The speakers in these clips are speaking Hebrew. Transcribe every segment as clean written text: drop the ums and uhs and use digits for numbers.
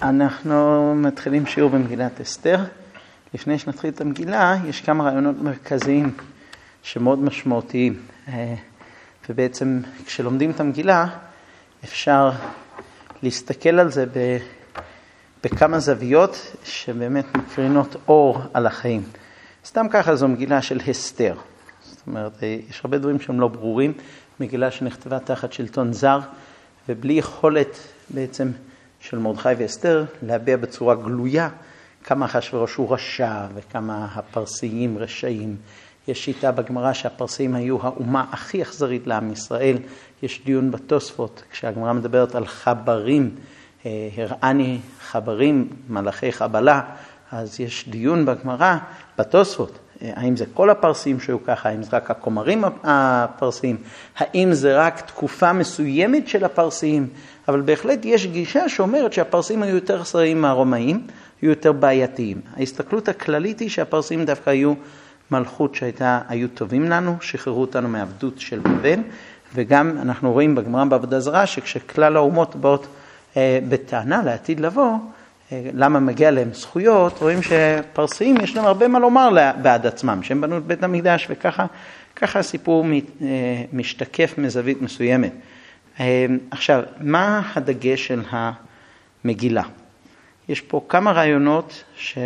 אנחנו מתחילים שיעור במגילת אסתר. לפני שנתחיל את המגילה, יש כמה רעיונות מרכזיים שמאוד משמעותיים. ובעצם כשלומדים את המגילה, אפשר להסתכל על זה בכמה זוויות שבאמת מקרינות אור על החיים. סתם ככה זו מגילה של אסתר. זאת אומרת, יש הרבה דברים שהם לא ברורים. מגילה שנכתבה תחת שלטון זר, ובלי יכולת בעצם של מרדכי ואסתר להביע בצורה גלויה כמה אחשוורוש הוא רשע וכמה הפרסיים רשעים. יש שיטה בגמרא שהפרסיים היו האומה הכי אכזרית לעם ישראל. יש דיון בתוספות כשהגמרא מדברת על חברים, הראני חברים, מלאכי חבלה, אז יש דיון בגמרא בתוספות. האם זה כל הפרסים שהיו ככה, האם זה רק הכומרים הפרסיים, האם זה רק תקופה מסוימת של הפרסיים, אבל בהחלט יש גישה שאומרת שהפרסים היו יותר אכזריים מהרומאים, היו יותר בעייתיים. ההסתכלות הכללית היא שהפרסים דווקא היו מלכות היו טובים לנו, שחררו אותנו מעבדות של בבל, וגם אנחנו רואים בגמרא בעבודה זרה שכשכלל האומות באות בטענה לעתיד לבוא, למה מגיע להם זכויות, רואים שפרסיים יש להם הרבה מה לומר בעד עצמם, שהם בנו את בית המקדש, וככה הסיפור משתקף מזווית מסוימת. עכשיו, מה הדגש של המגילה? יש פה כמה רעיונות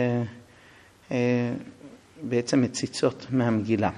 שבעצם מציצות מהמגילה.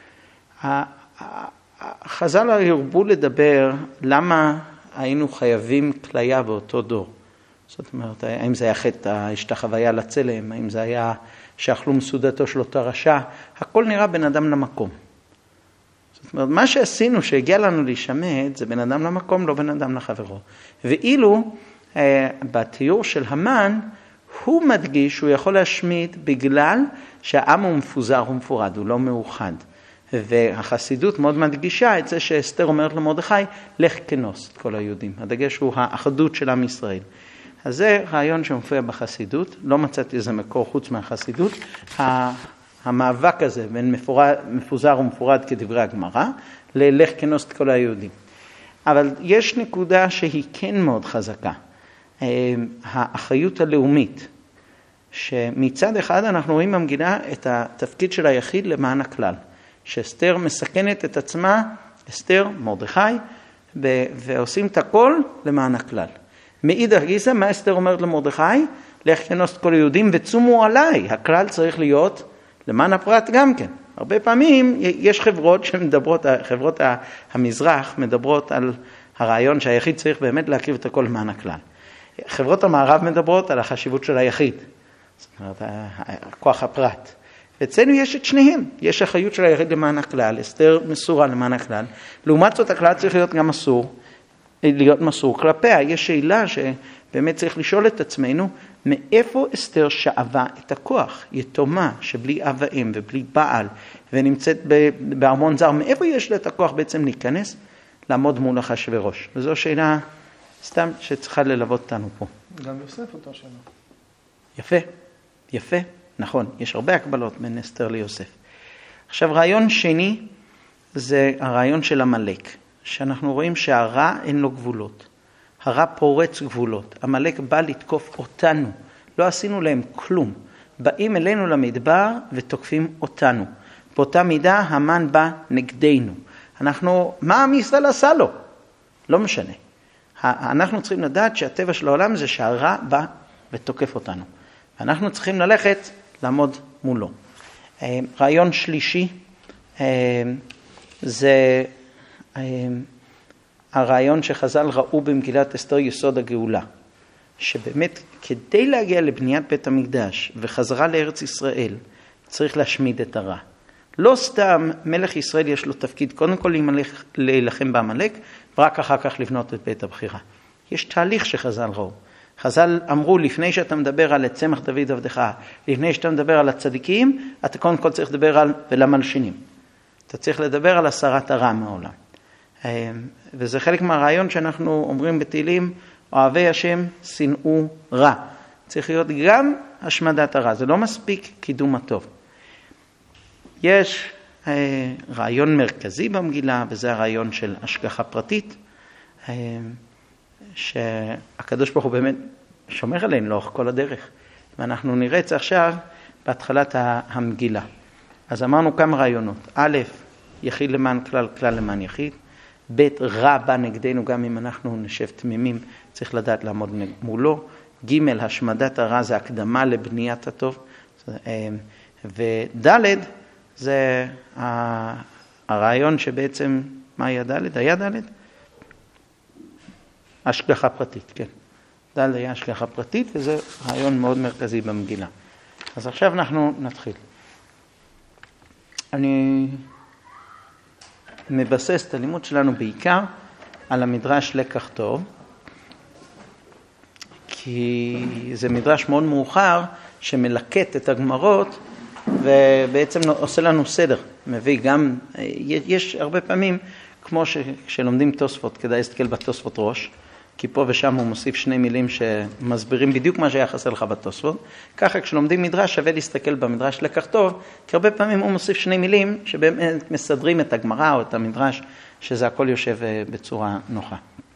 חז"ל הרבו לדבר למה היינו חייבים כליה באותו דור. זאת אומרת, האם זה היה חטא ההשתחוויה לצלם, האם זה היה שאכלו מסעודתו של אותו רשע, הכל נראה בן אדם למקום. זאת אומרת, מה שעשינו שהגיע לנו להישמד, זה בן אדם למקום, לא בן אדם לחברו. ואילו בתיאור של המן, הוא מדגיש שהוא יכול להשמיד בגלל שהעם הוא מפוזר ומפורד, הוא לא מאוחד. והחסידות מאוד מדגישה את זה שאסתר אומרת למרדכי, לך כנוס את כל היהודים. הדגש הוא האחדות של עם ישראל. אז זה רעיון שמופיע בחסידות, לא מצאתי איזה מקור חוץ מהחסידות, המאבק הזה בין מפוזר ומפורד כדברי הגמרא, ללך כנוס את כל היהודים. אבל יש נקודה שהיא כן מאוד חזקה, האחריות הלאומית, שמצד אחד אנחנו רואים במגילה את התפקיד של היחיד למען הכלל, שאסתר מסכנת את עצמה, אסתר, מרדכי, ועושים את הכל למען הכלל. מאידך גיסא, מה אסתר אומרת למרדכי? לך כנוס את כל היהודים וצומו עליי. הכלל צריך להיות למען הפרט גם כן. הרבה פעמים יש חברות שמדברות, חברות המזרח מדברות על הרעיון שהיחיד צריך באמת להקריב את הכל למען הכלל. חברות המערב מדברות על החשיבות של היחיד. זאת אומרת, כוח הפרט. אצלנו יש את שניהם. יש אחריות של היחיד למען הכלל, אסתר מסורה למען הכלל. לעומת זאת, הכלל צריך להיות גם להיות מסור כלפיה. יש שאלה שבאמת צריך לשאול את עצמנו, מאיפה אסתר שאבה את הכוח? יתומה שבלי אב ואם ובלי בעל, ונמצאת בארמון זר, מאיפה יש לה את הכוח בעצם להיכנס, לעמוד מול אחשוורוש? וזו שאלה סתם שצריכה ללוות אותנו פה. גם יוסף אותו שאלה. יפה, נכון. יש הרבה הקבלות בין אסתר ליוסף. עכשיו, רעיון שני זה הרעיון של עמלק. שאנחנו רואים שהרע אין לו גבולות. הרע פורץ גבולות. עמלק בא לתקוף אותנו. לא עשינו להם כלום. באים אלינו למדבר ותוקפים אותנו. באותה מידה המן בא נגדנו. מה עם ישראל עשה לו? לא משנה. אנחנו צריכים לדעת שהטבע של העולם זה שהרע בא ותוקף אותנו. ואנחנו צריכים ללכת לעמוד מולו. רעיון שלישי זה הרעיון שחז"ל ראו במגילת אסתר יסוד הגאולה, שבאמת כדי להגיע לבניית בית המקדש וחזרה לארץ ישראל צריך להשמיד את הרע. לא סתם מלך ישראל יש לו תפקיד קודם כל להילחם בעמלק ורק אחר כך לבנות את בית הבחירה. יש תהליך שחז"ל ראו. חז"ל אמרו, לפני שאתה מדבר על צמח דוד עבדך, לפני שאתה מדבר על הצדיקים, אתה קודם כל צריך לדבר על ולמלשינים. אתה צריך לדבר על הסרת הרע מהעולם. וזה חלק מהרעיון שאנחנו אומרים בתהילים, אוהבי השם שנאו רע. צריך להיות גם השמדת הרע, זה לא מספיק קידום הטוב. יש רעיון מרכזי במגילה, וזה הרעיון של השגחה פרטית, שהקדוש ברוך הוא באמת שומר עלינו לאורך כל הדרך. ואנחנו נראה את זה עכשיו בהתחלת המגילה. אז אמרנו כמה רעיונות. א', יחיד למען כלל, כלל למען יחיד. ב', רע בא נגדנו, גם אם אנחנו נשב תמימים, צריך לדעת לעמוד מולו. ג', השמדת הרע זה הקדמה לבניית הטוב. וד', זה הרעיון שבעצם, מה היה ד'? היה ד'? השגחה פרטית, כן. ד' היה השגחה פרטית, וזה רעיון מאוד מרכזי במגילה. אז עכשיו אנחנו נתחיל. אני מבסס את הלימוד שלנו בעיקר על המדרש לקח טוב, כי זה מדרש מאוד מאוחר שמלקט את הגמרות ובעצם עושה לנו סדר. מביא גם, יש הרבה פעמים, כמו שלומדים תוספות, כדאי להסתכל בתוספות ראש, כי פה ושם הוא מוסיף שני מילים שמסבירים בדיוק מה שהיה חסר לך בתוספות. ככה כשלומדים מדרש שווה להסתכל במדרש לקח טוב, כי הרבה פעמים הוא מוסיף שני מילים שבאמת מסדרים את הגמרא או את המדרש, שזה הכל יושב בצורה נוחה.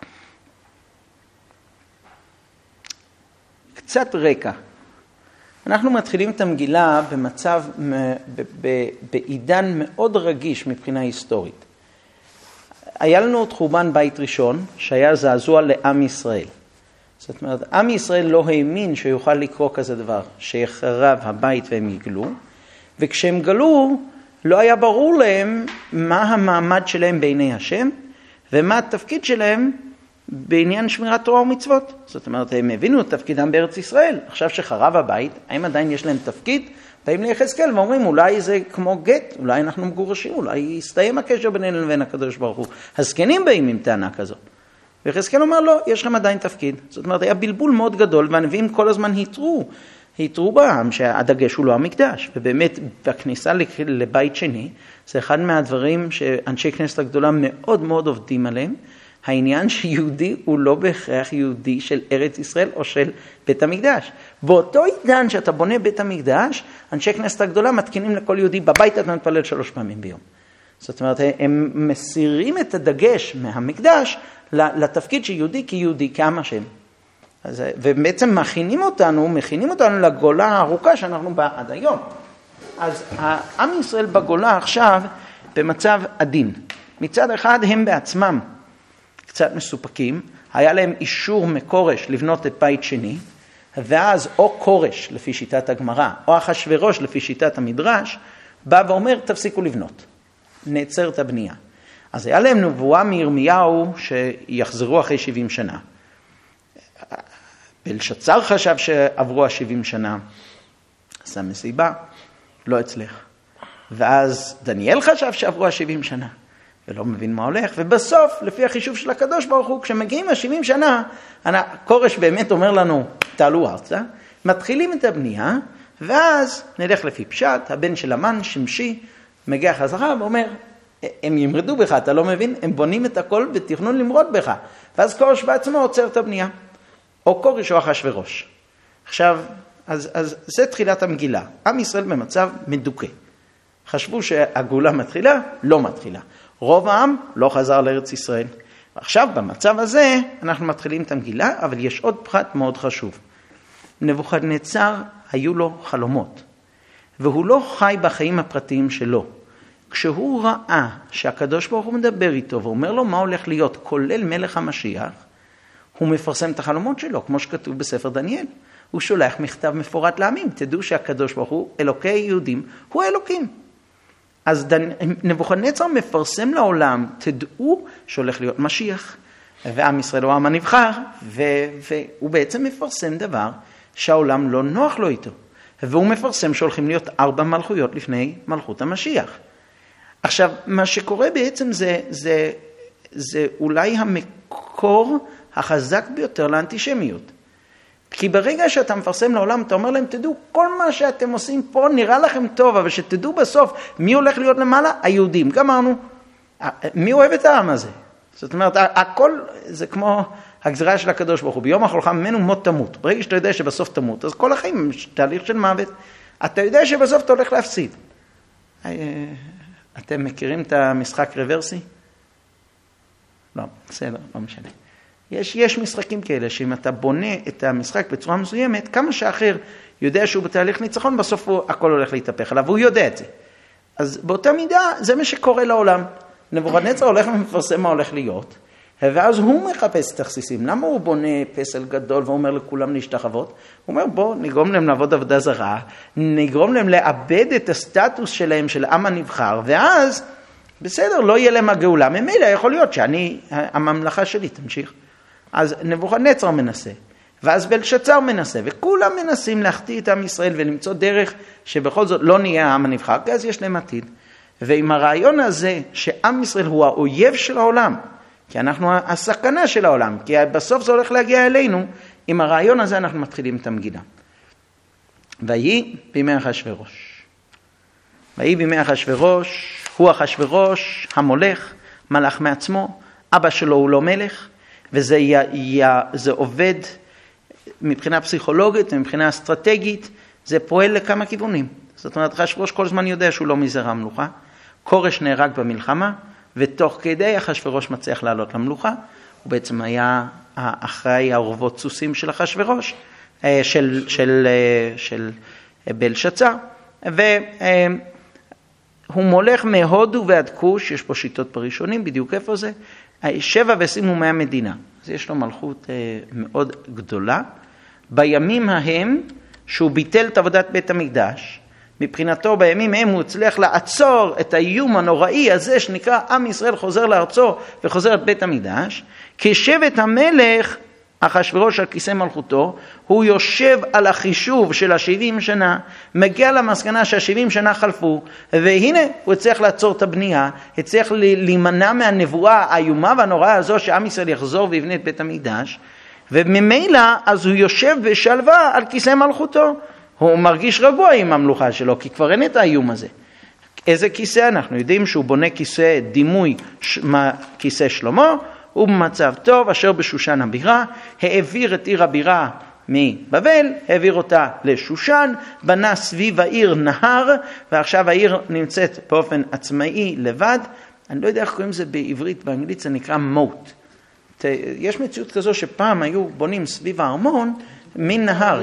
קצת רקע. אנחנו מתחילים את המגילה במצב, בעידן מאוד רגיש מבחינה היסטורית. היה לנו את חורבן בית ראשון, שהיה זעזוע לעם ישראל. זאת אומרת, עם ישראל לא האמין שיוכל לקרוא כזה דבר, שיחרב הבית והם יגלו, וכשהם גלו, לא היה ברור להם מה המעמד שלהם בעיני השם, ומה התפקיד שלהם בעניין שמירת תורה ומצוות. זאת אומרת, הם הבינו את תפקידם בארץ ישראל. עכשיו שחרב הבית, האם עדיין יש להם תפקיד? באים ליחזקאל ואומרים, אולי זה כמו גט, אולי אנחנו מגורשים, אולי יסתיים הקשר בינינו לבין הקדוש ברוך הוא. הזקנים באים עם טענה כזאת. ויחזקאל אומר, לא, יש לכם עדיין תפקיד. זאת אומרת, היה בלבול מאוד גדול, והנביאים כל הזמן התרו בעם שהדגש הוא לא המקדש. ובאמת, בכניסה לבית שני, זה אחד מהדברים שאנשי כנסת הגדולה מאוד מאוד עובדים עליהם, העניין שיהודי הוא לא בהכרח יהודי של ארץ ישראל או של בית המקדש. באותו עידן שאתה בונה בית המקדש, אנשי כנסת הגדולה מתקינים לכל יהודי בבית, אתה מתפלל 3 פעמים ביום. זאת אומרת, הם מסירים את הדגש מהמקדש לתפקיד של יהודי כיהודי, כעם השם. ובעצם מכינים אותנו לגולה הארוכה שאנחנו בה עד היום. אז העם ישראל בגולה עכשיו במצב עדין. מצד אחד הם בעצמם קצת מסופקים, היה להם אישור מקורש לבנות את בית שני, ואז או קורש לפי שיטת הגמרא, או אחשוורוש לפי שיטת המדרש, בא ואומר תפסיקו לבנות, נעצר את הבנייה. אז היה להם נבואה מירמיהו שיחזרו אחרי 70 שנה. בלשצר חשב שעברו 70 שנה, עשה מסיבה, לא הצליח. ואז דניאל חשב שעברו 70 שנה. ולא מבין מה הולך, ובסוף, לפי החישוב של הקדוש ברוך הוא, כשמגיעים 70 שנה, קורש באמת אומר לנו, תעלו ארצה, מתחילים את הבנייה, ואז נלך לפי פשט, הבן של המן, שמשי, מגיע חזרה ואומר, הם ימרדו בך, אתה לא מבין? הם בונים את הכל בתכנון למרוד בך. ואז קורש בעצמו עוצר את הבנייה, או קורש או אחשוורוש. עכשיו, אז זה תחילת המגילה. עם ישראל במצב מדוכא. חשבו שהגאולה מתחילה, לא מתחילה. רוב העם לא חזר לארץ ישראל. ועכשיו במצב הזה אנחנו מתחילים את המגילה, אבל יש עוד פרט מאוד חשוב. נבוכדנצר היו לו חלומות, והוא לא חי בחיים הפרטיים שלו. כשהוא ראה שהקדוש ברוך הוא מדבר איתו ואומר לו מה הולך להיות, כולל מלך המשיח, הוא מפרסם את החלומות שלו, כמו שכתוב בספר דניאל. הוא שולח מכתב מפורט לעמים, תדעו שהקדוש ברוך הוא, אלוקי יהודים, הוא אלוקים. אז נבוכדנצר מפרסם לעולם, תדעו שהולך להיות משיח, ועם ישראל הוא העם הנבחר, והוא בעצם מפרסם דבר שהעולם לא נוח לו איתו. והוא מפרסם שהולכים להיות 4 מלכויות לפני מלכות המשיח. עכשיו, מה שקורה בעצם זה אולי המקור החזק ביותר לאנטישמיות. כי ברגע שאתה מפרסם לעולם, אתה אומר להם, תדעו, כל מה שאתם עושים פה נראה לכם טוב, אבל שתדעו בסוף, מי הולך להיות למעלה? היהודים. גמרנו. מי אוהב את העם הזה? זאת אומרת, הכל זה כמו הגזירה של הקדוש ברוך הוא. ביום האחרון ממנו מות תמות. ברגע שאתה יודע שבסוף תמות, אז כל החיים הם תהליך של מוות. אתה יודע שבסוף אתה הולך להפסיד. אתם מכירים את המשחק רוורסי? לא, בסדר, לא משנה. יש משחקים כאלה, שאם אתה בונה את המשחק בצורה מסוימת, כמה שאחר יודע שהוא בתהליך ניצחון, בסוף הכל הולך להתהפך עליו, והוא יודע את זה. אז באותה מידה, זה מה שקורה לעולם. נבוכדנצר הולך ומפרסם מה הולך להיות, ואז הוא מחפש תכסיסים. למה הוא בונה פסל גדול ואומר לכולם להשתחוות? הוא אומר, בוא נגרום להם לעבוד עבודה זרה, נגרום להם לאבד את הסטטוס שלהם של עם הנבחר, ואז בסדר, לא יהיה להם הגאולה. ממילא יכול להיות הממלכה שלי תמשיך. אז נבוכדנצר מנסה, ואז בלשצר מנסה, וכולם מנסים להחטיא את עם ישראל ולמצוא דרך שבכל זאת לא נהיה העם הנבחר, כי אז יש להם עתיד. ועם הרעיון הזה שעם ישראל הוא האויב של העולם, כי אנחנו הסכנה של העולם, כי בסוף זה הולך להגיע אלינו, עם הרעיון הזה אנחנו מתחילים את המגילה. ויהי בימי אחשוורוש. ויהי בימי אחשוורוש, הוא אחשוורוש המולך, מלך מעצמו, אבא שלו הוא לא מלך, וזה עובד מבחינה פסיכולוגית ומבחינה אסטרטגית, זה פועל לכמה כיוונים. זאת אומרת, אחשוורוש כל זמן יודע שהוא לא מזרע המלוכה, כורש נהרג במלחמה, ותוך כדי אחשוורוש מצליח לעלות למלוכה, הוא בעצם היה אחראי העורבות סוסים של אחשוורוש, של בלשצר, והוא מולך מהודו ועד כוש, יש פה שיטות בראשונים, בדיוק איפה זה, 7 ושימו מהמדינה, אז יש לו מלכות מאוד גדולה, בימים ההם שהוא ביטל את עבודת בית המקדש, מבחינתו בימים הם הוא הצליח לעצור את האיום הנוראי הזה שנקרא עם ישראל חוזר לארצו וחוזר את בית המקדש, כשבט המלך אחשוורוש על כיסא מלכותו, הוא יושב על החישוב של 70 שנה, מגיע למסקנה שה70 שנה חלפו, והנה הוא הצליח לעצור את הבנייה, הצליח להימנע מהנבואה האיומה והנוראה הזו שעם ישראל יחזור ויבנה את בית המקדש, וממילא אז הוא יושב בשלווה על כיסא מלכותו, הוא מרגיש רגוע עם המלוכה שלו, כי כבר אין את האיום הזה. איזה כיסא? אנחנו יודעים שהוא בונה כיסא דימוי, כיסא שלמה, הוא במצב טוב, אשר בשושן הבירה, העביר את עיר הבירה מבבל, העביר אותה לשושן, בנה סביב העיר נהר, ועכשיו העיר נמצאת באופן עצמאי לבד. אני לא יודע איך קוראים זה בעברית, באנגלית זה נקרא מוט. יש מציאות כזו שפעם היו בונים סביב הארמון, מין נהר.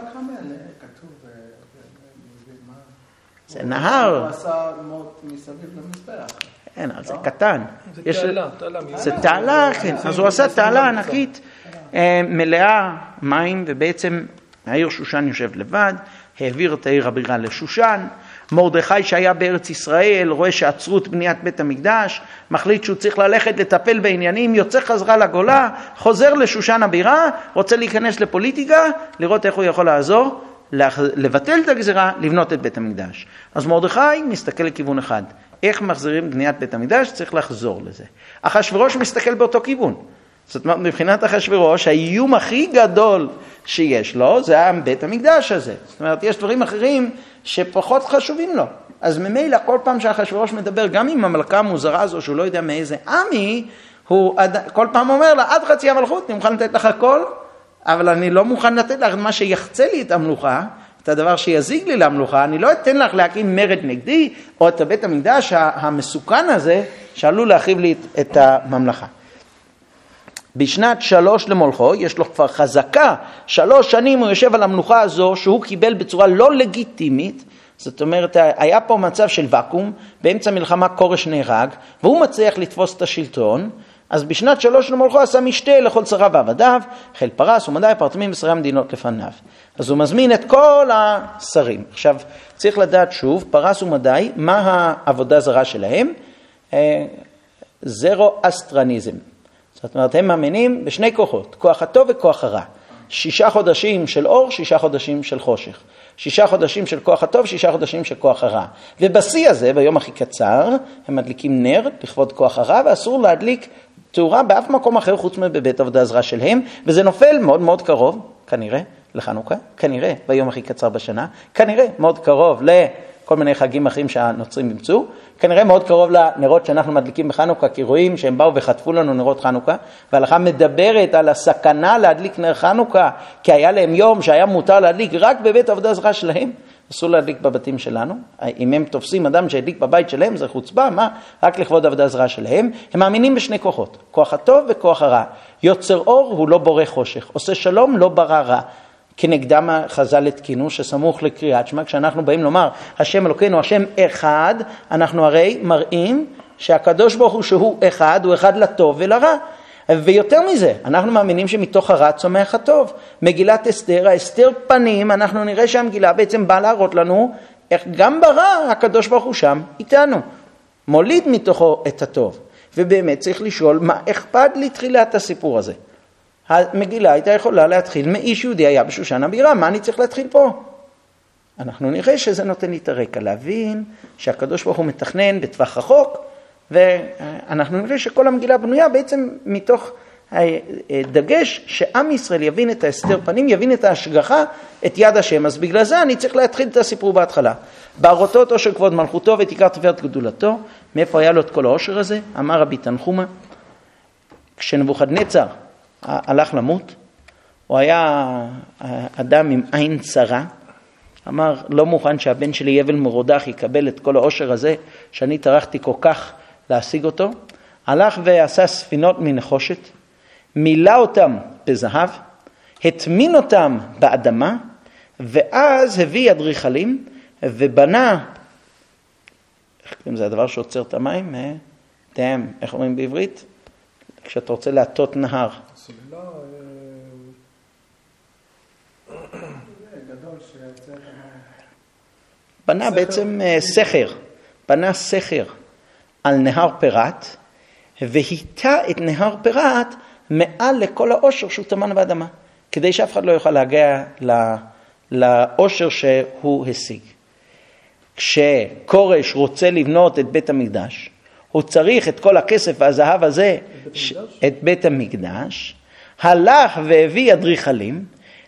זה נהר. הוא עשה מוט מסביב למזבח. אין, זה קטן. זה תעלה, כן. אז הוא עשה תעלה ענקית, מלאה מים, ובעצם העיר שושן יושב לבד, העביר את העיר הבירה לשושן. מרדכי שהיה בארץ ישראל, רואה שעצרו את בניית בית המקדש, מחליט שהוא צריך ללכת לטפל בעניינים, יוצא חזרה לגולה, חוזר לשושן הבירה, רוצה להיכנס לפוליטיקה, לראות איך הוא יכול לעזור, לבטל את הגזרה, לבנות את בית המקדש. אז מרדכי מסתכל לכיוון אחד. איך מחזירים בניית בית המקדש? צריך לחזור לזה. אחשוורוש מסתכל באותו כיוון. זאת אומרת, מבחינת אחשוורוש, האיום הכי גדול שיש לו, זה בית המקדש הזה. זאת אומרת, יש דברים אחרים שפחות חשובים לו. אז ממילא, כל פעם שאחשוורוש מדבר, גם עם המלכה המוזרה הזו, שהוא לא יודע מאיזה עם היא, הוא כל פעם אומר לה, עד חצי המלכות, אני מוכן לתת לך הכל, אבל אני לא מוכן לתת לך מה שיחצה לי את המלוכה, את הדבר שיזיג לי למלוכה, אני לא אתן לך להקים מרד נגדי, או את בית המקדש המסוכן הזה, שעלול להחריב לי את הממלכה. בשנת 3 למולכו, יש לו כבר חזקה, 3 שנים הוא יושב על המלוכה הזו, שהוא קיבל בצורה לא לגיטימית, זאת אומרת, היה פה מצב של וקום, באמצע מלחמה כורש נהרג, והוא מצליח לתפוס את השלטון, אז בשנת 3 למולכו עשה משתה לכל שריו ועבדיו, חיל פרס ומדי פרטמים ושרי המדינות לפניו. אז הוא מזמין את כל השרים. עכשיו, צריך לדעת שוב, פרס ומדי, מה העבודה זרה שלהם? זרואסטרניזם. זאת אומרת, הם מאמינים בשני כוחות, כוח הטוב וכוח הרע. 6 חודשים של אור, 6 חודשים של חושך. 6 חודשים של כוח הטוב, 6 חודשים של כוח הרע. ובשיא הזה, ביום הכי קצר, הם מדליקים נר לכבוד כוח הרע, ואסור להדליק תאורה באף מקום אחר חוץ מבית עבודה זרה שלהם, וזה נופל מאוד מאוד קרוב, כנראה, לחנוכה, כנראה ביום הכי קצר בשנה, כנראה מאוד קרוב לכל מיני חגים אחרים שהנוצרים ימצאו, כנראה מאוד קרוב לנרות שאנחנו מדליקים בחנוכה, כי רואים שהם באו וחטפו לנו נרות חנוכה, וההלכה מדברת על הסכנה להדליק נר חנוכה, כי היה להם יום שהיה מותר להדליק רק בבית עבודה זרה שלהם, אסור להדליק בבתים שלנו. אם הם תופסים אדם שהדליק בבית שלהם, זה חוצפה, מה? רק לכבוד עבודה זרה שלהם. הם מאמינים בשני כוחות, כוח הטוב וכוח הרע. יוצר אור הוא לא בורא חושך, עושה שלום לא ברא רע. כנגדם חז"ל התקינו שסמוך לקריאת שמע, כשאנחנו באים לומר השם אלוקינו, השם אחד, אנחנו הרי מראים שהקדוש ברוך הוא שהוא אחד, הוא אחד לטוב ולרע. ויותר מזה, אנחנו מאמינים שמתוך הרע צומח הטוב. מגילת אסתר, האסתר פנים, אנחנו נראה שהמגילה בעצם באה להראות לנו איך גם ברע הקדוש ברוך הוא שם איתנו. מוליד מתוכו את הטוב. ובאמת צריך לשאול מה אכפת לתחילת הסיפור הזה. המגילה הייתה יכולה להתחיל מאיש יהודי היה בשושן הבירה, מה אני צריך להתחיל פה? אנחנו נראה שזה נותן לי את הרקע להבין שהקדוש ברוך הוא מתכנן בטווח רחוק, ואנחנו נראה שכל המגילה בנויה בעצם מתוך דגש שעם ישראל יבין את האסתר פנים, יבין את ההשגחה, את יד השם. אז בגלל זה אני צריך להתחיל את הסיפור בהתחלה. בהראותו את עושר כבוד מלכותו ואת עיקר תפארת גדולתו. מאיפה היה לו את כל העושר הזה? אמר רבי תנחומא, כשנבוכדנצר הלך למות, הוא היה אדם עם עין צרה, אמר לא מוכן שהבן שלי יבל מרודח יקבל את כל העושר הזה שאני טרחתי כל כך להשיג אותו. הלך ועשה ספינות מנחושת, מילא אותם בזהב, הטמין אותם באדמה, ואז הביא אדריכלים ובנה, זה הדבר שעוצר את המים, איך אומרים בעברית? כשאתה רוצה להטות נהר. סוללה גדול שיוצא את המים. בנה בעצם סכר, בנה סכר על נהר פירת, והיטה את נהר פירת מעל לכל העושר שהוא טמן באדמה, כדי שאף אחד לא יוכל להגיע לעושר שהוא השיג. כשקורש רוצה לבנות את בית המקדש, הוא צריך את כל הכסף והזהב הזה, את בית המקדש, הלך והביא אדריכלים,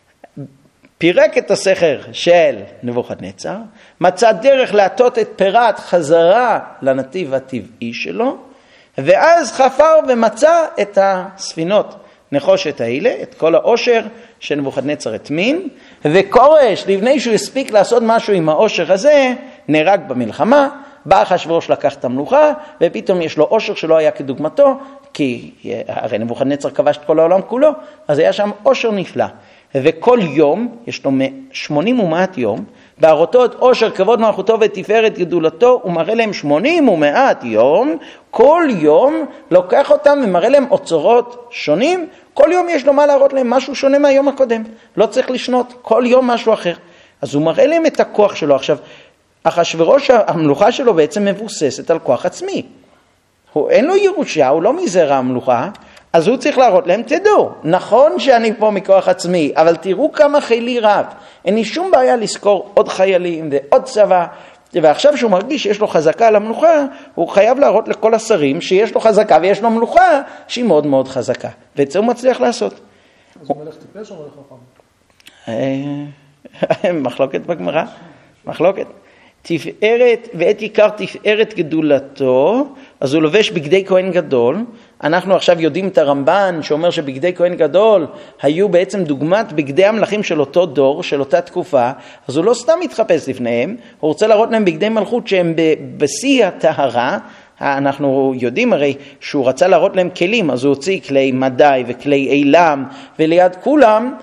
פירק את הסכר של נבוכדנצר, מצא דרך להטות את פירת חזרה לנתיב הטבעי שלו, ואז חפר ומצא את הספינות נחושת האלה, את כל העושר שנבוכדנצר הטמין, וקורש, לפני שהוא הספיק לעשות משהו עם העושר הזה, נהרג במלחמה, בא אחשוורוש לקח את המלוכה, ופתאום יש לו עושר שלא היה כדוגמתו, כי הרי נבוכדנצר כבש את כל העולם כולו, אז היה שם עושר נפלא. וכל יום, יש לו 80 ומעט יום, בהראותו את עושר כבוד מלכותו ותפארת גדולתו, הוא מראה להם 80 ומעט יום, כל יום לוקח אותם ומראה להם אוצרות שונים, כל יום יש לו מה להראות להם משהו שונה מהיום הקודם, לא צריך לשנות, כל יום משהו אחר. אז הוא מראה להם את הכוח שלו. עכשיו, אחשוורוש, המלוכה שלו בעצם מבוססת על כוח עצמי. אין לו ירושה, הוא לא מזרע המלוכה, אז הוא צריך להראות להם, תדעו, נכון שאני פה מכוח עצמי, אבל תראו כמה חילי רב. אין לי שום בעיה לזכור עוד חיילים ועוד צבא, ועכשיו שהוא מרגיש שיש לו חזקה על המלוכה, הוא חייב להראות לכל השרים שיש לו חזקה ויש לו מלוכה שהיא מאוד מאוד חזקה. ואת זה הוא מצליח לעשות. אז הוא מלך טיפש או מלך חכם? מחלוקת בגמרא, מחלוקת. תפארת ואת עיקר תפארת גדולתו, אז הוא לובש בגדי כהן גדול. אנחנו עכשיו יודעים את הרמב"ן שאומר שבגדי כהן גדול היו בעצם דוגמת בגדי המלכים של אותו דור, של אותה תקופה, אז הוא לא סתם מתחפש לפניהם, הוא רוצה להראות להם בגדי מלכות שהם בשיא הטהרה. אנחנו יודעים הרי שהוא רצה להראות להם כלים, אז הוא הוציא כלי מדי וכלי אילם, וליד כולם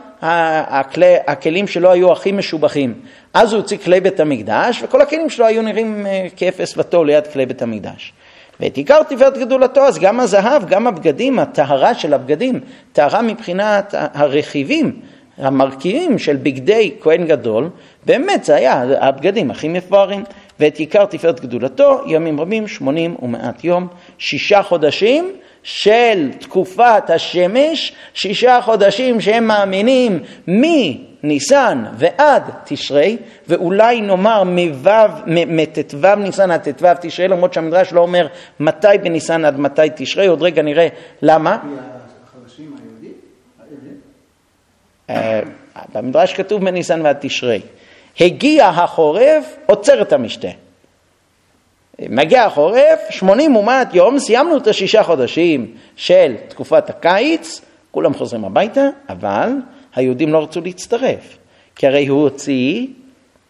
הכלים שלו היו הכי משובחים. אז הוא הוציא כלי בית המקדש, וכל הכלים שלו היו נראים כאפס ותו ליד כלי בית המקדש. ואת עיקר תפארת גדולתו, אז גם הזהב, גם הבגדים, הטהרה של הבגדים, טהרה מבחינת הרכיבים, המרכיבים של בגדי כהן גדול, באמת זה היה הבגדים הכי מפוארים. ואת עיקר תפארת גדולתו, ימים רבים, 80 ומעט יום, 6 חודשים של תקופת השמש, 6 חודשים שהם מאמינים מניסן ועד תשרי, ואולי נאמר מתתוו ניסן עד תתוו תשרי, למרות שהמדרש לא אומר מתי בניסן עד מתי תשרי, עוד רגע נראה למה. החודשים היהודים? במדרש כתוב בניסן ועד תשרי. הגיע החורף, עוצר את המשתה. מגיע החורף, 80 ומעט יום, סיימנו את 6 חודשים של תקופת הקיץ, כולם חוזרים הביתה, אבל היהודים לא רצו להצטרף. כי הרי הוא הוציא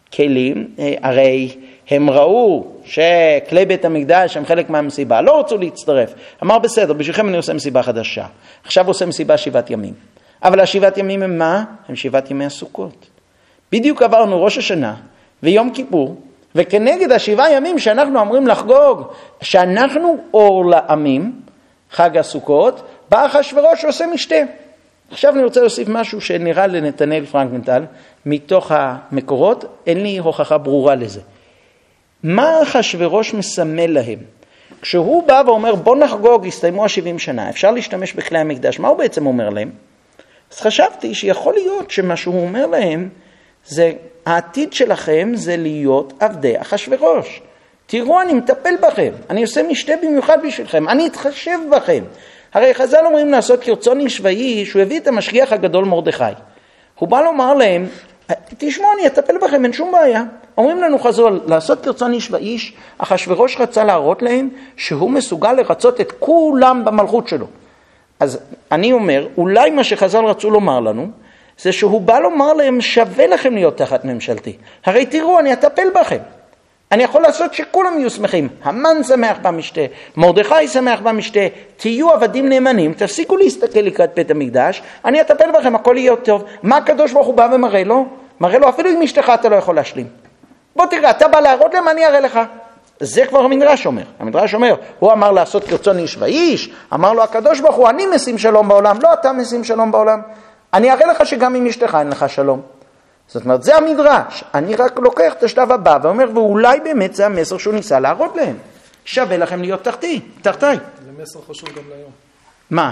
כלים, הרי הם ראו שכלי בית המקדש הם חלק מהמסיבה, לא רצו להצטרף. אמר בסדר, בשבילכם אני עושה מסיבה חדשה. עכשיו עושה מסיבה 7 ימים. אבל 7 ימים הם מה? הם 7 ימי הסוכות. בדיוק עברנו ראש השנה ויום כיפור, וכנגד 7 ימים שאנחנו אמורים לחגוג, שאנחנו אור לעמים, חג הסוכות, בא אחשוורוש ועושה משתה. עכשיו אני רוצה להוסיף משהו שנראה לנתנאל פרנקנטל, מתוך המקורות, אין לי הוכחה ברורה לזה. מה אחשוורוש מסמל להם? כשהוא בא ואומר בוא נחגוג, הסתיימו 70 שנה, אפשר להשתמש בכלי המקדש, מה הוא בעצם אומר להם? אז חשבתי שיכול להיות שמה שהוא אומר להם, זה העתיד שלכם זה להיות עבדי אחשוורוש. תראו, אני מטפל בכם, אני עושה משתה במיוחד בשבילכם, אני אתחשב בכם. הרי חז"ל אומרים לעשות כרצון איש ואיש, הוא הביא את המשגיח הגדול מרדכי. הוא בא לומר להם, תשמעו, אני אטפל בכם, אין שום בעיה. אומרים לנו חז"ל, לעשות כרצון איש ואיש, אחשוורוש רצה להראות להם שהוא מסוגל לרצות את כולם במלכות שלו. אז אני אומר, אולי מה שחז"ל רצו לומר לנו, זה שהוא בא לומר להם, שווה לכם להיות תחת ממשלתי. הרי תראו, אני אטפל בכם. אני יכול לעשות שכולם יהיו שמחים. המן שמח במשתה, מרדכי שמח במשתה, תהיו עבדים נאמנים, תפסיקו להסתכל לקראת בית המקדש, אני אטפל בכם, הכל יהיה טוב. מה הקדוש ברוך הוא בא ומראה לו? מראה לו, אפילו עם אשתך אתה לא יכול להשלים. בוא תראה, אתה בא להראות להם, אני אראה לך. זה כבר המדרש אומר. המדרש אומר, הוא אמר לעשות כרצון איש ואיש, אמר לו הקדוש ברוך הוא, אני משים שלום בעולם, לא אתה משים שלום בעולם. אני אראה לך שגם עם אשתך אין לך שלום. זאת אומרת, זה המדרש. אני רק לוקח את השלב הבא ואומר, ואולי באמת זה המסר שהוא ניסה להראות להם. שווה לכם להיות תחתיי. זה מסר חשוב גם להיום. מה?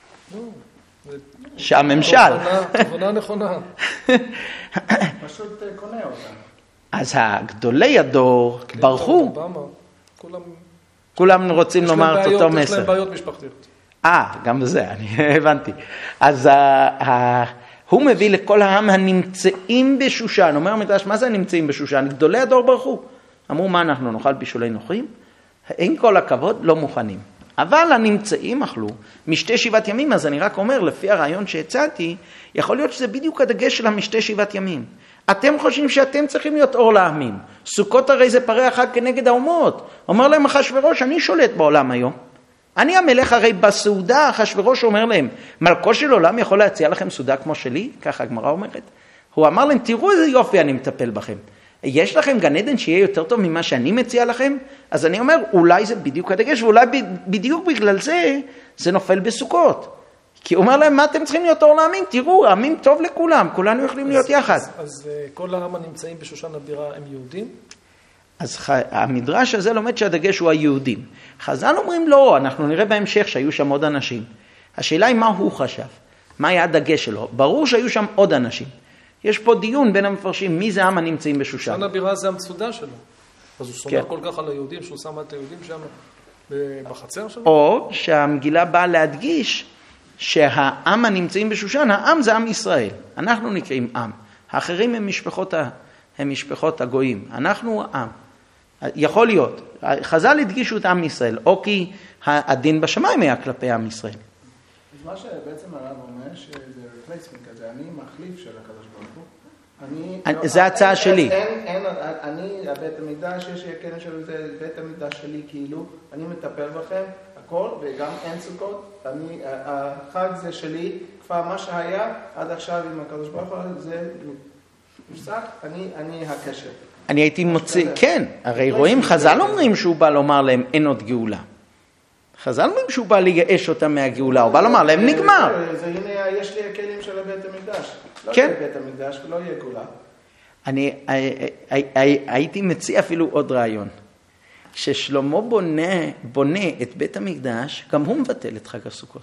שהממשל. תובנה נכונה. פשוט קונה אותם. אז הגדולי הדור ברחו. כולם רוצים לומר את אותו מסר. יש להם בעיות משפחתיות. גם זה, אני הבנתי. אז הוא מביא לכל העם הנמצאים בשושן. אומר המדרש, מה זה הנמצאים בשושן? גדולי הדור ברחו. אמרו, מה אנחנו נאכל בישולי נוכרים? אין כל הכבוד, לא מוכנים. אבל הנמצאים אכלו משתה 7 ימים, אז אני רק אומר, לפי הרעיון שהצעתי, יכול להיות שזה בדיוק הדגש של המשתה 7 ימים. אתם חושבים שאתם צריכים להיות אור לעמים. סוכות הרי זה פרע חג כנגד האומות. אומר להם אחשוורוש, אני שולט בעולם היום. אני המלך, הרי בסעודה אחשוורוש אומר להם, מלכו של עולם יכול להציע לכם סעודה כמו שלי? ככה הגמרא אומרת. הוא אמר להם, תראו איזה יופי אני מטפל בכם. יש לכם גן עדן שיהיה יותר טוב ממה שאני מציע לכם? אז אני אומר, אולי זה בדיוק הדגש, ואולי בדיוק בגלל זה נופל בסוכות. כי הוא אומר להם, מה אתם צריכים להיות אור לעמים? תראו, העמים טוב לכולם, כולנו יכולים להיות יחד. אז כל העם הנמצאים בשושן הבירה הם יהודים? אז המדרש הזה לומד שהדגש הוא היהודים. חז"ל אומרים לא, אנחנו נראה בהמשך שהיו שם עוד אנשים. השאלה היא מה הוא חשב, מה היה הדגש שלו. ברור שהיו שם עוד אנשים. יש פה דיון בין המפרשים, מי זה העם הנמצאים בשושן. שושן הבירה זה המצודה שלו. אז הוא סומך כל כך על היהודים, שהוא שם את היהודים שם בחצר שלו? או שהמגילה באה להדגיש שהעם הנמצאים בשושן, העם זה עם ישראל. אנחנו נקראים עם. האחרים הם משפחות הגויים. אנחנו עם. יכול להיות. חז"ל הדגישו את עם ישראל, או כי הדין בשמיים היה כלפי עם ישראל. אז מה שבעצם הרב אומר, שזה replacement כזה, אני מחליף של הקדוש ברוך הוא. זה ההצעה שלי. אני, בית המקדש, יש יקן של בית המקדש שלי, כאילו, אני מטפל בכם, הכל, וגם אין סוכות. החג זה שלי, כבר מה שהיה עד עכשיו עם הקדוש ברוך הוא, זה מפסק, אני הקשר. אני הייתי מוצא, כן, הרי רואים, חז"ל אומרים שהוא בא לומר להם, אין עוד גאולה. חז"ל אומרים שהוא בא לייאש אותם מהגאולה, הוא בא לומר להם, נגמר. הנה, יש לי הכלים של בית המקדש. לא כן. יהיה בית המקדש ולא יהיה גאולה. אני הייתי מציע אפילו עוד רעיון. ששלמה בונה את בית המקדש, גם הוא מבטל את חג הסוכות.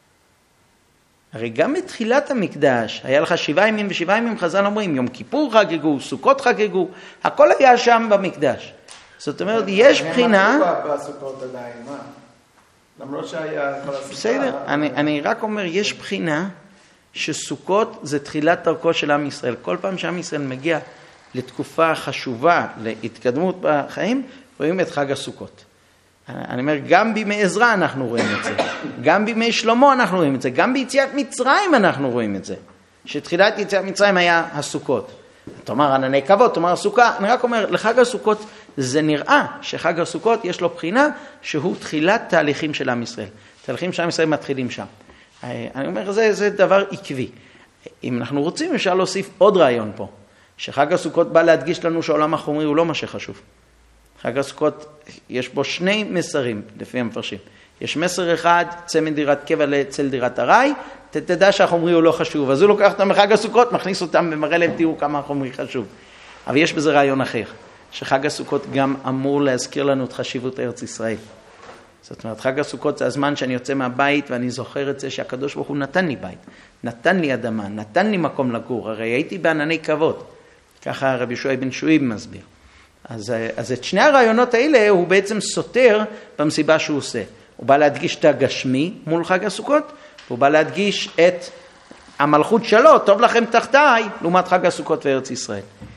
הרי גם בתחילת המקדש, היה לך 7 ימים ו7 ימים, חז"ל אומרים, יום כיפור חגגו, סוכות חגגו, הכל היה שם במקדש. זאת אומרת, יש בחינה... הם עשו בסוכות עדיין, מה? למרות שהיה כל הסוכה... בסדר, אני רק אומר, יש בחינה שסוכות זה תחילת דרכו של עם ישראל. כל פעם שעם ישראל מגיע לתקופה חשובה, להתקדמות בחיים, רואים את חג הסוכות. אני אומר, גם בימי עזרא אנחנו רואים את זה, גם בימי שלמה אנחנו רואים את זה, גם ביציאת מצרים אנחנו רואים את זה, שתחילת יציאת מצרים היה הסוכות. תאמר ענני כבוד, תאמר סוכה, אני רק אומר, לחג הסוכות זה נראה שחג הסוכות יש לו בחינה שהוא תחילת תהליכים של עם ישראל. תהליכים של עם ישראל מתחילים שם. אני אומר, זה דבר עקבי. אם אנחנו רוצים, אפשר להוסיף עוד רעיון פה, שחג הסוכות בא להדגיש לנו שהעולם החומרי הוא לא מה שחשוב. חג הסוכות יש בו שני מסרים, לפי המפרשים. יש מסר אחד, צא מדירת קבע לצל דירת הרי, תדע שהחומרי הוא לא חשוב. אז הוא לוקח אותם מחג הסוכות, מכניס אותם ומראה להם, תראו כמה החומרי חשוב. אבל יש בזה רעיון אחר, שחג הסוכות גם אמור להזכיר לנו את חשיבות ארץ ישראל. זאת אומרת, חג הסוכות זה הזמן שאני יוצא מהבית ואני זוכר את זה שהקדוש ברוך הוא נתן לי בית, נתן לי אדמה, נתן לי מקום לגור, הרי הייתי בענני כבוד. ככה רבי יהושע בן שועייב מסביר. אז את שני הרעיונות האלה הוא בעצם סותר במסיבה שהוא עושה. הוא בא להדגיש את הגשמי מול חג הסוכות, והוא בא להדגיש את המלכות שלו, טוב לכם תחתיי, לעומת חג הסוכות וארץ ישראל.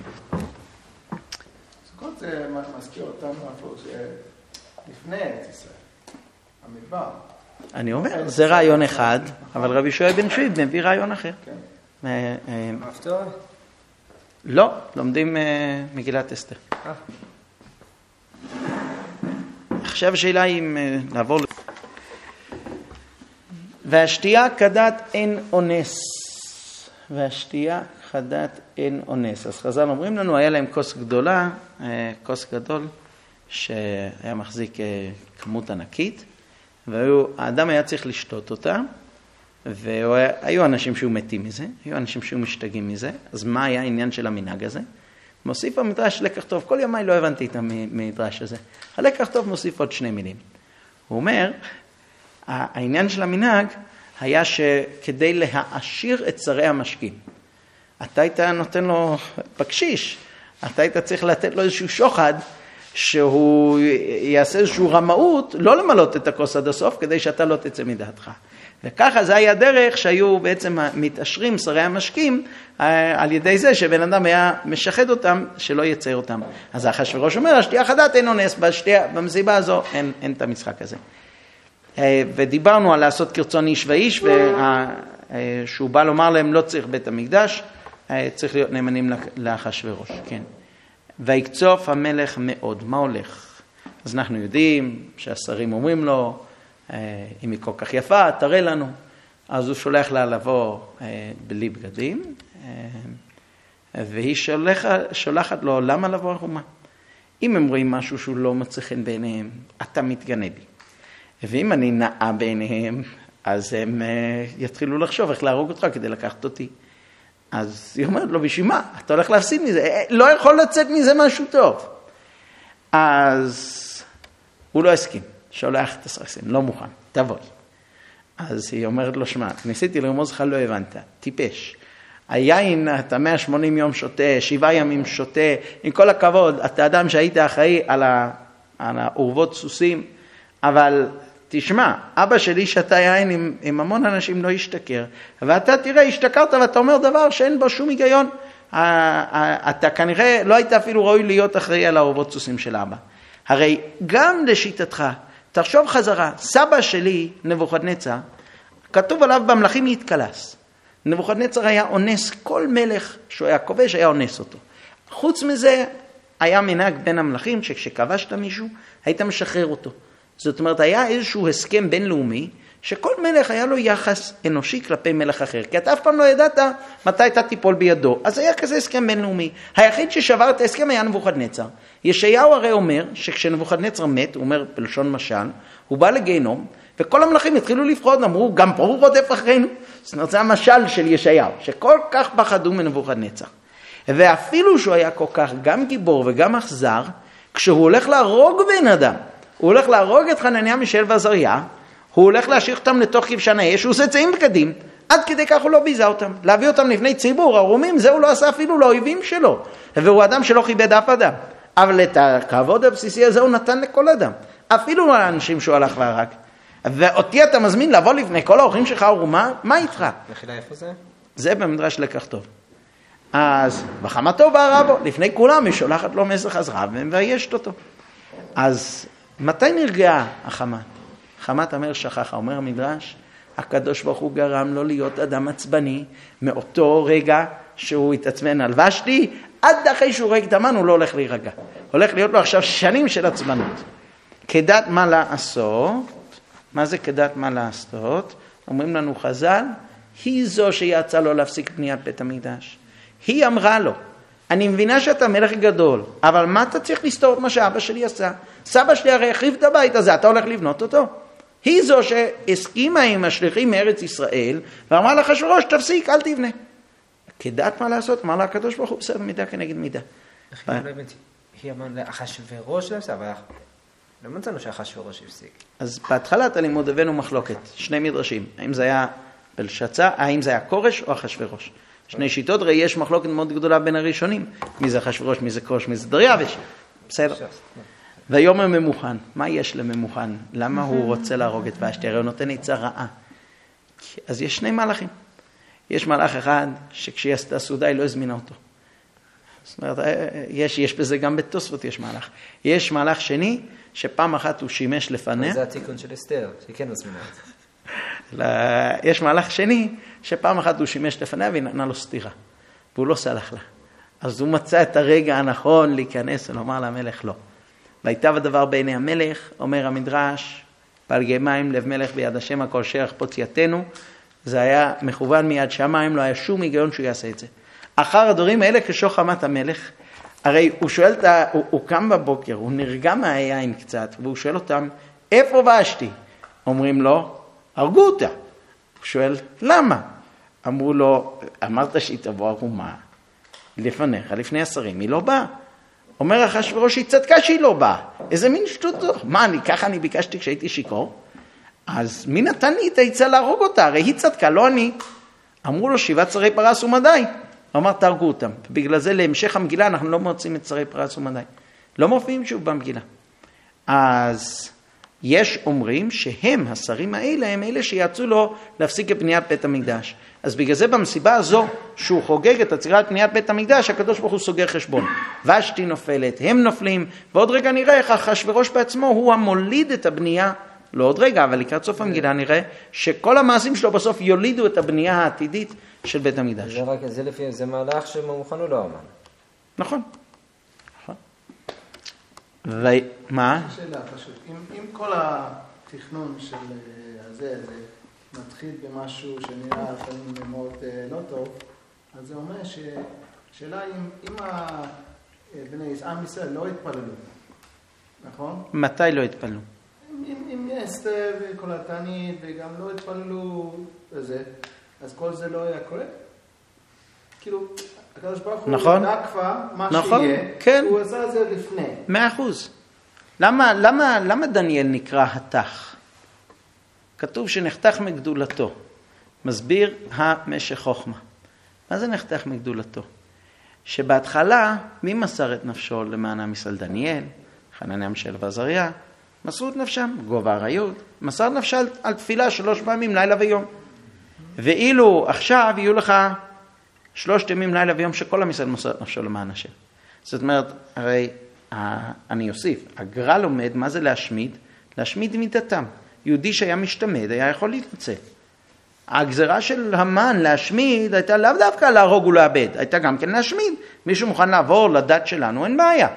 סוכות זה מזכיר אותנו לפני ארץ ישראל, המדבר. אני אומר, זה רעיון אחד, אבל רבי יהושע בן שועייב מביא רעיון אחר. הפטרה? לא, לומדים מגילת אסתר. עכשיו השאלה אם לעבור... והשתייה כדת אין אונס. והשתייה כדת אין אונס. אז חז"ל אומרים לנו, היה להם כוס גדולה, כוס גדול, שהיה מחזיק כמות ענקית, והאדם היה צריך לשתות אותה, והיו אנשים שהיו מתים מזה, היו אנשים שהיו משתגעים מזה, אז מה היה העניין של המנהג הזה? מוסיף המדרש לקח טוב, כל ימי לא הבנתי את המדרש הזה. הלקח טוב מוסיף עוד שני מילים. הוא אומר, העניין של המנהג היה שכדי להעשיר את שרי המשקים, אתה היית נותן לו בקשיש, אתה היית צריך לתת לו איזשהו שוחד, שהוא יעשה איזשהו רמאות, לא למלות את הכוס עד הסוף, כדי שאתה לא תצא מדעתך. וככה זה היה דרך שהיו בעצם מתעשרים שרי המשקים, על ידי זה שבן אדם היה משחד אותם, שלא יצייר אותם. אז אחשוורוש אומר, השתייה כדת אין אונס, במסיבה הזו אין את המשחק הזה. ודיברנו על לעשות כרצון איש ואיש, שהוא בא לומר להם, לא צריך בית המקדש, צריך להיות נאמנים לאחשוורוש, כן. ויקצוף המלך מאוד. מה הולך? אז אנחנו יודעים שהשרים אומרים לו, אם היא כל כך יפה, תראה לנו. אז הוא שולח לה לבוא בלי בגדים, והיא שולחת לו, למה לבוא ערומה? אם הם רואים משהו שהוא לא מצא חן בעיניהם, אתה מתגנה בי. ואם אני נאה בעיניהם, אז הם יתחילו לחשוב איך להרוג אותך כדי לקחת אותי. אז היא אומרת לו, בשביל מה? אתה הולך להפסיד מזה, לא יכול לצאת מזה משהו טוב. אז הוא לא הסכים, שולח את הסרסים, לא מוכן, תבואי. אז היא אומרת לו, שמע, ניסיתי לרמוז לך, לא הבנת, טיפש. היין, אתה 180 יום שותה, 7 ימים שותה, עם כל הכבוד, אתה אדם שהיית אחראי על העורבות סוסים, אבל תשמע, אבא שלי שתה יין עם המון אנשים לא ישתכר, ואתה תראה, השתכרת ואתה אומר דבר שאין בו שום היגיון, אתה כנראה לא היית אפילו ראוי להיות אחראי על העורבות סוסים של אבא. הרי גם לשיטתך, תחשוב חזרה, סבא שלי, נבוכדנצר, כתוב עליו במלכים להתקלס. נבוכדנצר היה אונס, כל מלך שהוא היה כובש היה אונס אותו. חוץ מזה, היה מנהג בין המלכים, שכשכבשת מישהו, היית משחרר אותו. זאת אומרת, היה איזשהו הסכם בינלאומי, שכל מלך היה לו יחס אנושי כלפי מלך אחר, כי אתה אף פעם לא ידעת מתי אתה תיפול בידו. אז היה כזה הסכם בינלאומי. היחיד ששבר את ההסכם היה נבוכדנצר. ישעיהו הרי אומר שכשנבוכדנצר מת, הוא אומר בלשון משל, הוא בא לגיהנום, וכל המלכים התחילו לפחוד, אמרו, גם פה הוא רודף אחרינו. זאת אומרת, זה המשל של ישעיהו, שכל כך פחדו מנבוכדנצר. ואפילו שהוא היה כל כך גם גיבור וגם אכזר, כשהוא הולך להרוג בן אדם, הוא הולך להרוג את חנניה מישאל ועזריה, הוא הולך להשאיר אותם לתוך כבשן האש, הוא עושה צעים בגדים, עד כדי כך הוא לא ביזה אותם, להביא אותם לפני ציבור, הרומים, זה הוא לא עשה אפילו לאויבים שלו, והוא אדם שלא כיבד אף אדם, אבל את הכבוד הבסיסי הזה הוא נתן לכל אדם, אפילו לאנשים שהוא הלך והרג, ואותי אתה מזמין לבוא לפני כל האורחים שלך ורומה, מה איתך? מחילה, איפה זה? זה במדרש לקח טוב. אז בחמתו בערה בו, לפני כולם היא שולחת לו מסך עזרה ומביישת אותו. אז מתי נרגעה החמת? חמת אומר שכחה, אומר המדרש, הקדוש ברוך הוא גרם לו להיות אדם עצבני, מאותו רגע שהוא התעצבן על ושתי, עד אחרי שהוא רואה את המן הוא לא הולך להירגע. הולך להיות לו עכשיו שנים של עצבנות. כדעת מה לעשות? מה זה כדעת מה לעשות? אומרים לנו חז"ל, היא זו שיצא לו להפסיק בניית בית המקדש. היא אמרה לו, אני מבינה שאתה מלך גדול, אבל מה אתה צריך לסתור את מה שאבא שלי עשה? סבא שלי הרי החריב את הבית הזה, אתה הולך לבנות אותו. היא זו שהסכימה עם השליחים מארץ ישראל, ואמרה לאחשוורוש, תפסיק, אל תבנה. כדעת מה לעשות? אמר לה הקדוש ברוך הוא, בסדר, מידה כנגד מידה. היא אמרה לאחשוורוש להפסיק, אבל לא מצאנו שאחשוורוש הפסיק. אז בהתחלת הלימוד הבאנו מחלוקת, שני מדרשים. האם זה היה בלשצה, האם זה היה כורש או אחשוורוש? שני שיטות, ראי יש מחלוקת מאוד גדולה בין הראשונים. מי זה אחשוורוש, מי זה כורש, מי זה דריווש. בסדר. ויאמר ממוכן. מה יש לממוכן? למה הוא רוצה להרוג את ושתי? הרי הוא נותן עצה רעה. אז יש שני מהלכים. יש מהלך אחד שכשהיא עשתה סעודה היא לא הזמינה אותו. זאת אומרת, יש בזה גם בתוספות יש מהלך. יש מהלך שני שפעם אחת הוא שימש לפניה. זה התיקון של אסתר, שהיא כן הזמינה את זה. יש מהלך שני שפעם אחת הוא שימש לפניה והיא נתנה לו סתירה. והוא לא סלח לה. אז הוא מצא את הרגע הנכון להיכנס ולומר למלך לא. והייטב הדבר בעיני המלך, אומר המדרש, פלגי מים לב מלך ביד השם הכל שרח פוץ יתנו. זה היה מכוון מיד שמיים, לא היה שום היגיון שהוא יעשה את זה. אחר הדברים האלה כשוך חמת המלך, הרי הוא שואל, הוא קם בבוקר, הוא נרגע מהיין קצת, והוא שואל אותם, איפה ושתי? אומרים לו, הרגו אותה. הוא שואל, למה? אמרו לו, אמרת שהיא תבוא ערומה לפניך, לפני השרים, היא לא באה. אומר אחשוורוש, היא צדקה שהיא לא באה. איזה מין שטות זו? מה, ככה אני ביקשתי כשהייתי שיכור? אז מי נתן לי את העצה להרוג אותה? הרי היא צדקה, לא אני. אמרו לו, 7 שרי פרס ומדי. הוא אמר, תהרגו אותם. בגלל זה להמשך המגילה אנחנו לא מוצאים את שרי פרס ומדי. לא מופיעים שוב במגילה. אז יש אומרים שהם, השרים האלה, הם אלה שיעצו לו להפסיק את בניית בית המקדש. אז בגלל זה במסיבה הזו, שהוא חוגג את עצירת בניית בית המקדש, הקדוש ברוך הוא סוגר חשבון. ושתי נופלת, הם נופלים, ועוד רגע נראה איך אחשוורוש בעצמו הוא המוליד את הבנייה, לא עוד רגע, אבל לקראת סוף המגילה נראה שכל המעשים שלו בסוף יולידו את הבנייה העתידית של בית המקדש. זה מהלך שמוכן הוא לא אמן. נכון. ומה? שאלה פשוט. אם כל התכנון של הזה מתחיל במשהו שנראה לפעמים מאוד לא טוב, אז זה אומר שאלה אם בני עם ישראל לא התפללו, נכון? מתי לא התפללו? אם אסתר וכל התענית וגם לא התפללו בזה, אז כל זה לא היה קורה? כאילו, הקדוש ברוך הוא ידע כבר מה שיהיה, כן. הוא עשה את זה לפני. 100%. למה דניאל נקרא התח? כתוב שנחתך מגדולתו. מסביר המשך חוכמה. מה זה נחתך מגדולתו? שבהתחלה, מי מסר את נפשו למען עם ישראל? דניאל, חנניה מישאל ועזריה, מסרו את נפשם, גובה האריות, מסר נפשה על תפילה 3 פעמים, לילה ויום. ואילו עכשיו יהיו לך 3 ימים, לילה ויום, שכל עם ישראל מסר את נפשו למען השם. זאת אומרת, הרי אני אוסיף, הגר"א לומד מה זה להשמיד? להשמיד מידתם. יהודי שהיה משתמד היה יכול להתנצל. הגזרה של המן להשמיד הייתה לאו דווקא להרוג ולאבד, הייתה גם כן להשמיד. מישהו מוכן לעבור לדת שלנו, אין בעיה.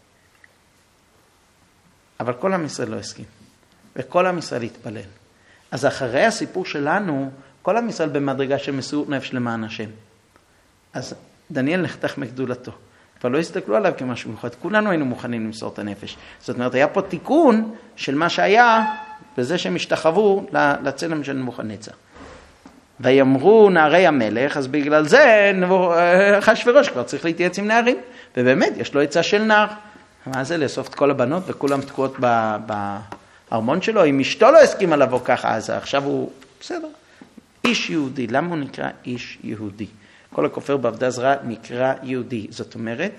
אבל כל עם ישראל לא הסכים, וכל עם ישראל התפלל. אז אחרי הסיפור שלנו, כל עם ישראל במדרגה של מסירות נפש למען השם. אז דניאל נחתך מגדולתו. כבר לא הסתכלו עליו כמשהו מיוחד, כולנו היינו מוכנים למסור את הנפש. זאת אומרת, היה פה תיקון של מה שהיה, בזה שהם השתחוו לצלם של נבוכדנצר. ויאמרו נערי המלך, אז בגלל זה אחשוורוש כבר צריך להתייעץ עם נערים, ובאמת יש לו עצה של נער. מה זה? לאסוף את כל הבנות וכולם תקועות בארמון שלו, אם אשתו לא הסכימה לבוא ככה, אז עכשיו הוא בסדר. איש יהודי, למה הוא נקרא איש יהודי? כל הכופר בעבודה זרה נקרא יהודי. זאת אומרת,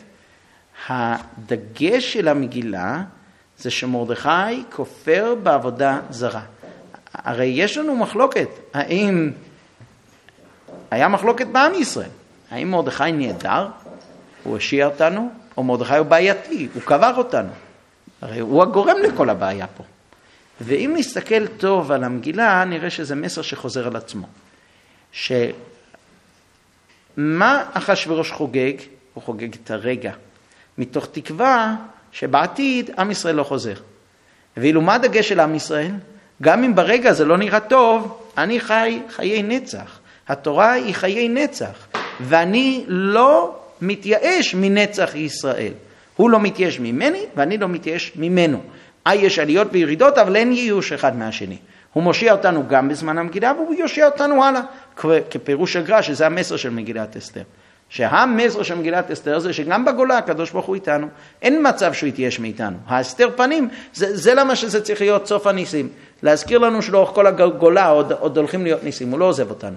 הדגש של המגילה זה שמרדכי כופר בעבודה זרה. הרי יש לנו מחלוקת, האם היה מחלוקת בעם ישראל? האם מרדכי נהדר? הוא השיע אותנו? או מרדכי הוא בעייתי? הוא קבר אותנו. הרי הוא הגורם לכל הבעיה פה. ואם נסתכל טוב על המגילה, נראה שזה מסר שחוזר על עצמו. מה אחשוורוש חוגג? הוא חוגג את הרגע, מתוך תקווה שבעתיד עם ישראל לא חוזר. ואילו מה הדגש של עם ישראל? גם אם ברגע זה לא נראה טוב, אני חי חיי נצח. התורה היא חיי נצח, ואני לא מתייאש מנצח ישראל. הוא לא מתייאש ממני, ואני לא מתייאש ממנו. יש עליות וירידות, אבל אין ייאוש אחד מהשני. הוא מושיע אותנו גם בזמן המגילה, והוא יושיע אותנו הלאה, כפירוש הגר"א, שזה המסר של מגילת אסתר. שהמסר של מגילת אסתר זה שגם בגולה הקדוש ברוך הוא איתנו. אין מצב שהוא יתייאש מאיתנו. האסתר פנים, זה למה שזה צריך להיות סוף הניסים. להזכיר לנו שלאורך כל הגולה עוד הולכים להיות ניסים, הוא לא עוזב אותנו.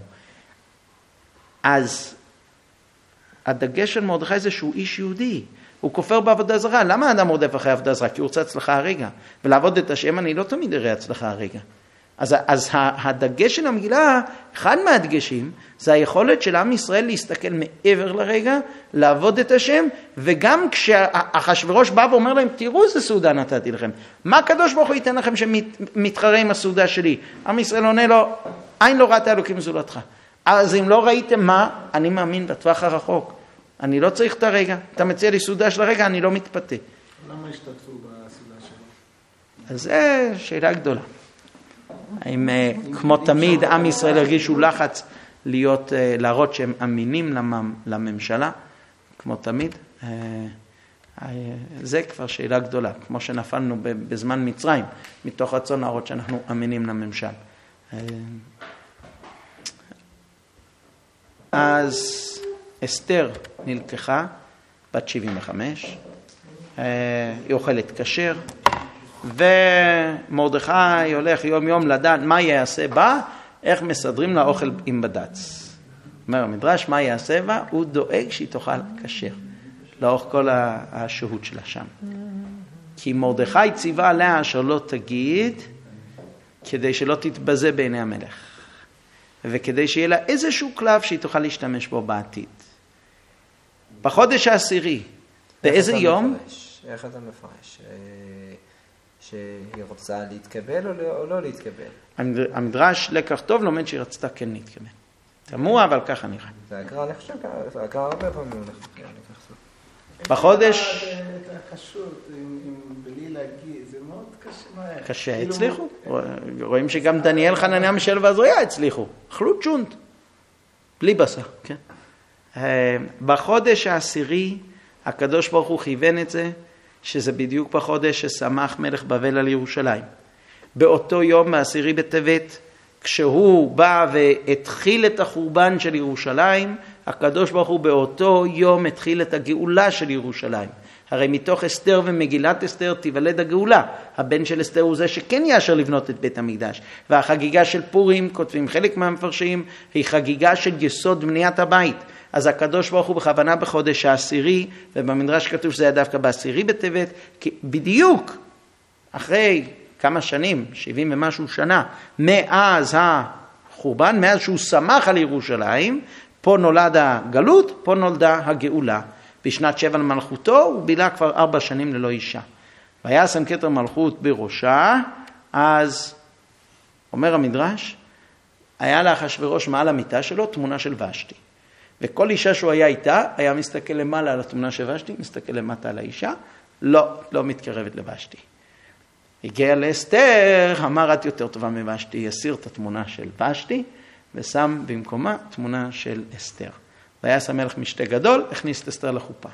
אז הדגש של מרדכי זה שהוא איש יהודי. הוא כופר בעבודה זרה. למה האדם רודף אחרי עבודה זרה? כי הוא רוצה הצלחה הרגע. ולעבוד את השם אני לא תמיד אראה הצלחה הרגע. אז הדגש של המגילה, אחד מהדגשים, זה היכולת של עם ישראל להסתכל מעבר לרגע, לעבוד את השם, וגם כשאחשוורוש בא ואומר להם, תראו איזה סעודה נתתי לכם. מה הקדוש ברוך הוא ייתן לכם שמתחרה עם הסעודה שלי? עם ישראל עונה לו, אין לא ראתה אלוקים זולתך. אז אם לא ראיתם מה, אני מאמין בטווח הרחוק. אני לא צריך את הרגע. אתה מציע לי סעודה של הרגע, אני לא מתפתה. למה השתתפו בסעודה שלו? אז זו שאלה גדולה. האם כמו תמיד עם ישראל הרגישו לחץ להראות שהם אמינים לממשלה, כמו תמיד? זה כבר שאלה גדולה, כמו שנפלנו בזמן מצרים, מתוך רצון להראות שאנחנו אמינים לממשל. אז אסתר נלקחה, בת 75, היא אוכלת כשר, ומרדכי הולך יום יום לדעת מה יעשה בה, איך מסדרים לה אוכל עם בד"ץ. אומר המדרש, מה יעשה בה? הוא דואג שהיא תאכל כשר, לאורך כל השהות שלה שם. כי מרדכי ציווה עליה אשר לא תגיד, כדי שלא תתבזה בעיני המלך. וכדי שיהיה לה איזשהו כלב שהיא תוכל להשתמש בו בעתיד. בחודש העשירי, באיזה יום? איך אתה מפרש? שהיא רוצה להתקבל או לא להתקבל? המדרש לקח טוב לומד שהיא רצתה כן להתקבל. תמוה, אבל ככה נראה. זה הקרא לחשב, זה הקרא הרבה פעמים הולך להתייחסות. בחודש... זה קשות, בלי להגיד, זה מאוד קשה. קשה, הצליחו. רואים שגם דניאל, חנניה, מישאל ועזריה הצליחו. אכלו צ'ונט. בלי בשר, כן. בחודש העשירי, הקדוש ברוך הוא כיוון את זה, שזה בדיוק בחודש ששמח מלך בבל על ירושלים. באותו יום, בעשירי בטבת, כשהוא בא והתחיל את החורבן של ירושלים, הקדוש ברוך הוא באותו יום התחיל את הגאולה של ירושלים. הרי מתוך אסתר ומגילת אסתר תיוולד הגאולה. הבן של אסתר הוא זה שכן יאשר לבנות את בית המקדש. והחגיגה של פורים, כותבים חלק מהמפרשים, היא חגיגה של יסוד בניית הבית. אז הקדוש ברוך הוא בכוונה בחודש העשירי, ובמדרש כתוב שזה היה דווקא בעשירי בטבת, כי בדיוק אחרי כמה שנים, 70 ומשהו שנה, מאז החורבן, מאז שהוא שמח על ירושלים, פה נולד הגלות, פה נולדה הגאולה. בשנת 7 למלכותו הוא בילה כבר 4 שנים ללא אישה. וישם כתר מלכות בראשה, אז אומר המדרש, היה לאחשוורוש מעל המיטה שלו תמונה של ושתי. וכל אישה שהוא היה איתה, היה מסתכל למעלה על התמונה של ושתי, מסתכל למטה על האישה, לא מתקרבת לוושתי. הגיע לאסתר, אמר את יותר טובה מוושתי, יסיר את התמונה של ושתי, ושם במקומה תמונה של אסתר. ויעש המלך משתה גדול, הכניס את אסתר לחופה.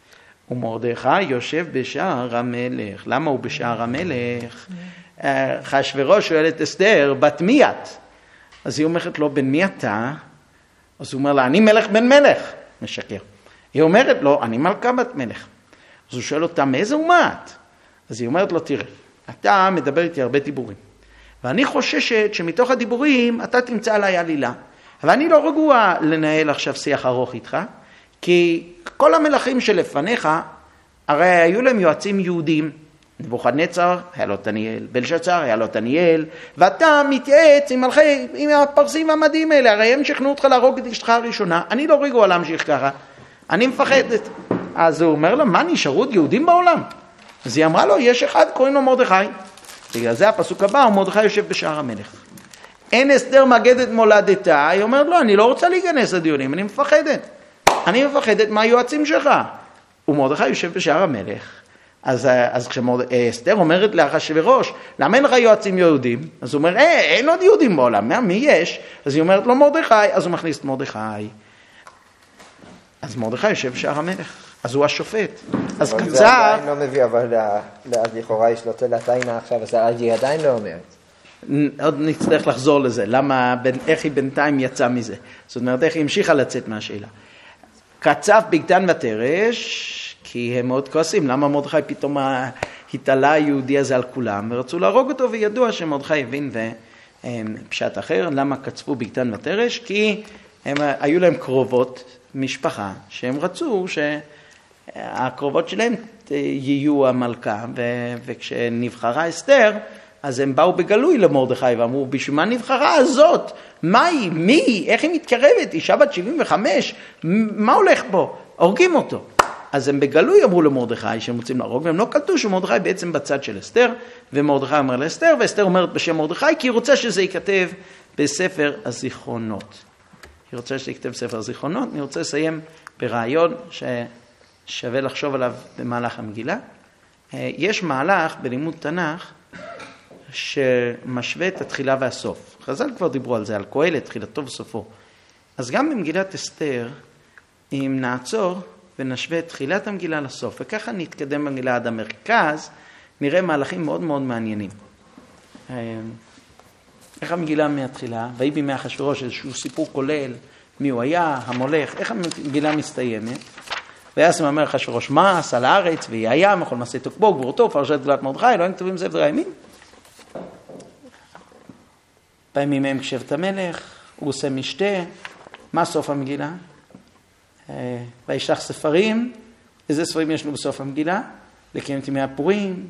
ומרדכי יושב בשער המלך. למה הוא בשער המלך? אחשוורוש שואל את אסתר, בת מי את? אז היא אומרת לו, בן מי אתה? אז הוא אומר לה, אני מלך בן מלך. משקר. היא אומרת לו, אני מלכה בת מלך. אז הוא שואל אותה, מאיזה אומה את? אז היא אומרת לו, תראה, אתה מדבר איתי הרבה דיבורים. ואני חוששת שמתוך הדיבורים אתה תמצא עליי עלילה. ואני לא רגוע לנהל עכשיו שיח ארוך איתך, כי כל המלכים שלפניך, הרי היו להם יועצים יהודים. נבוכדנצר, היה לו דניאל, בלשצר, היה לו דניאל, ואתה מתייעץ עם הפרסים המדהים האלה, הרי הם שכנעו אותך להרוג את אשתך הראשונה, אני לא רגוע להמשיך ככה, אני מפחדת. אז הוא אומר לה, מה נשארו יהודים בעולם? אז היא אמרה לו, יש אחד, קוראים לו מרדכי. בגלל זה הפסוק הבא, ומרדכי יושב בשער המלך. אין אסתר מגדת מולדתה, היא אומרת לו, אני לא רוצה להיכנס לדיונים, אני מפחדת. אני מפחדת מהיועצים שלך. ומרדכי יושב בשער המלך. אז כשאסתר אומרת לאחשוורוש, למה אין לך יועצים יהודים? אז הוא אומר, אין עוד יהודים בעולם, מי יש? אז היא אומרת לו מרדכי, אז הוא מכניס את מרדכי. אז מרדכי יושב בשער המלך, אז הוא השופט. אז אבל קצת... זה עדיין לא מביא, אבל לכאורה יש לו תלת עינה עכשיו, אז היא עדיין לא אומרת. עוד נצטרך לחזור לזה, איך היא בינתיים יצאה מזה. זאת אומרת, איך היא המשיכה לצאת מהשאלה. קצף בגתן ותרש, כי הם מאוד כועסים, למה מרדכי פתאום התעלה היהודי הזה על כולם, ורצו להרוג אותו, וידוע שמרדכי הבין פשט אחר, למה קצפו בגתן ותרש? כי היו להם קרובות משפחה, שהם רצו שהקרובות שלהם יהיו המלכה, וכשנבחרה אסתר, אז הם באו בגלוי למרדכי ואמרו, בשביל מה נבחרה הזאת? מה היא? מי? איך היא מתקרבת? אישה בת 75? מה הולך פה? הורגים אותו. אז הם בגלוי אמרו למרדכי שהם רוצים להרוג, והם לא קלטו שמרדכי בעצם בצד של אסתר, ומרדכי אומר לאסתר, ואסתר אומרת בשם מרדכי, כי היא רוצה שזה ייכתב בספר הזיכרונות. היא רוצה שזה ייכתב בספר הזיכרונות. אני רוצה לסיים ברעיון ששווה לחשוב עליו במהלך המגילה. יש מהלך בלימוד תנ"ך, שמשווה את התחילה והסוף. חז"ל כבר דיברו על זה, על קהלת, תחילתו וסופו. אז גם במגילת אסתר, אם נעצור ונשווה את תחילת המגילה לסוף, וככה נתקדם במגילה עד המרכז, נראה מהלכים מאוד מאוד מעניינים. איך המגילה מהתחילה, ויהי בימי אחשוורוש, איזשהו סיפור כולל, מי הוא היה, המולך, איך המגילה מסתיימת, ויעש המלך אחשוורוש מס על הארץ, ויהי הים, וכל מעשה תוקפו, גבורתו, פרשת גדולת מרדכי, לא כתובים ספר הימים. בימים הם כשבט המלך, הוא עושה משתה, מה סוף המגילה? וישלח ספרים, איזה ספרים יש לו בסוף המגילה? לקיים את ימי הפורים,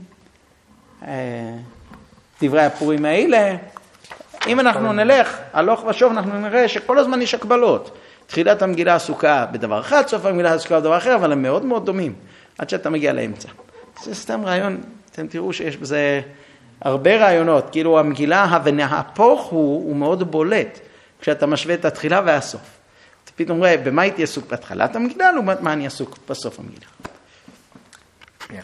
דברי הפורים האלה. אם אנחנו נלך הלוך ושוב, אנחנו נראה שכל הזמן יש הקבלות. תחילת המגילה עסוקה בדבר אחד, סוף המגילה עסוקה בדבר אחר, אבל הם מאוד מאוד דומים, עד שאתה מגיע לאמצע. זה סתם רעיון, אתם תראו שיש בזה הרבה רעיונות, כאילו המגילה ונהפוך הוא מאוד בולט, כשאתה משווה את התחילה והסוף. אתה פתאום רואה, במה הייתי עסוק בהתחלת המגילה, לעומת מה אני עסוק בסוף המגילה.